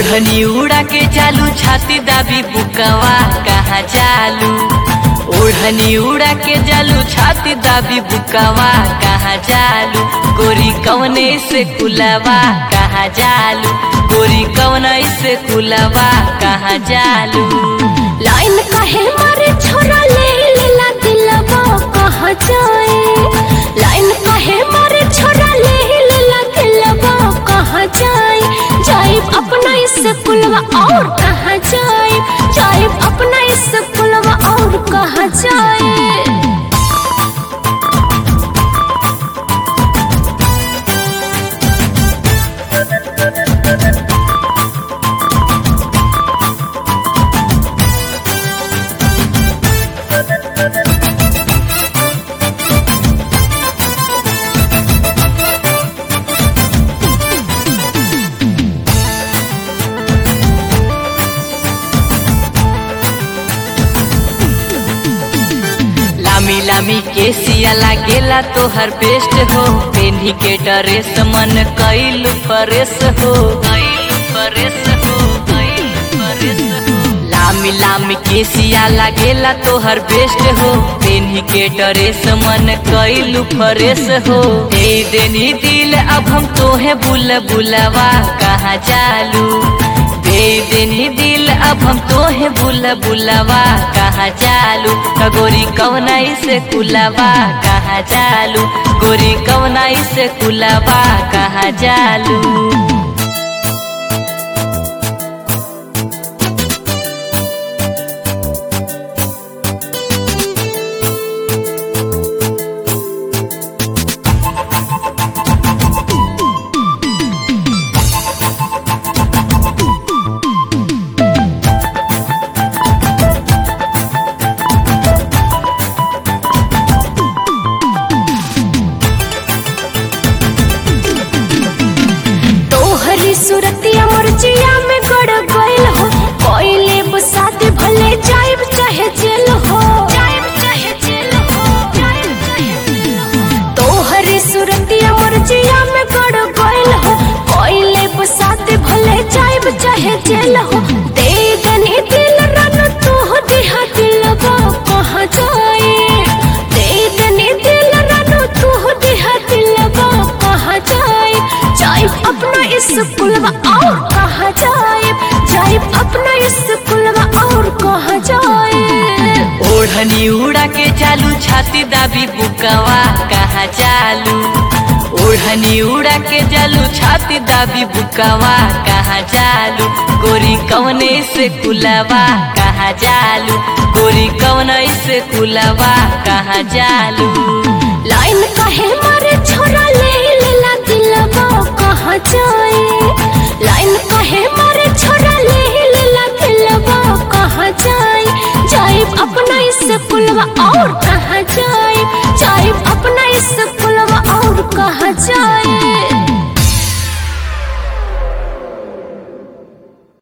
ओढ़नी उड़ा के चालू छाती दाबी बुकवा कहाँ चालू। ओढ़नी उड़ा के चालू छाती दाबी बुकवा कहाँ चालू। गोरी कवने से कुलवा कहाँ चालू। गोरी कवने से कुलवा कहाँ चालू। लाइन काहे मारे छोरा ले लेला दिलवा कहाँ जाए। लाइन काहे मारे छोरा ले लेला दिलवा कहाँ जाए। जाइब अपना इस कुलवा और कहाँ जाए। जाइब अपना इस कुलवा और कहाँ जाए। लामी लामी केसिया लागेला तोहर बेस्ट हो। पेन्ही के ड्रेस मन कइल फरेस हो। लामी लामी केसिया लागेला तोहर बेस्ट हो। पेन्ही के ड्रेस मन कइल फरेस हो। दे देनी दिल अब हम तोहे बुलवा कहाँ चालू। दे देनी दिल अब हम तोहे बुलवा कहाँ चालू। गोरी कवना से कुलवा कहाँ चालू। गोरी कवना से कुलवा कहाँ चालू। सूरतिया मुरजिया में गड़ गइल हो। कोइले बसाते भले जाइब चाहे जेल हो। जाइब चाहे जेल हो। जाइब चाहे जेल हो। तोहरी सूरतिया मुरजिया में गड़ गइल हो। कोइले बसाते भले जाइब चाहे जेल हो। दे दनी दिल रन तू दिहा दिलवा कहाँ जाए। दे दनी दिल रन तू दिहा दिलवा कहाँ जाए। जाइब अपना इस कुलवा और कहाँ जाए। जाइब अपना इस कुलवा और कहाँ जाए। ओढ़नी उड़ा के चालू छाती दाबी बुकवा कहाँ चालू। ओढ़नी उड़ा के चालू छाती दाबी बुकवा कहाँ चालू। गोरी कवने से कुलवा कहाँ चालू। गोरी कवने से कुलवा कहाँ चालू। लाइन काहे मारे छोरा ले लेला दिलवा कहाँ जाए। लाइन काहे मारे छोरा ले लेला दिलवा कहाँ जाए। जाइब अपना इस कुलवा और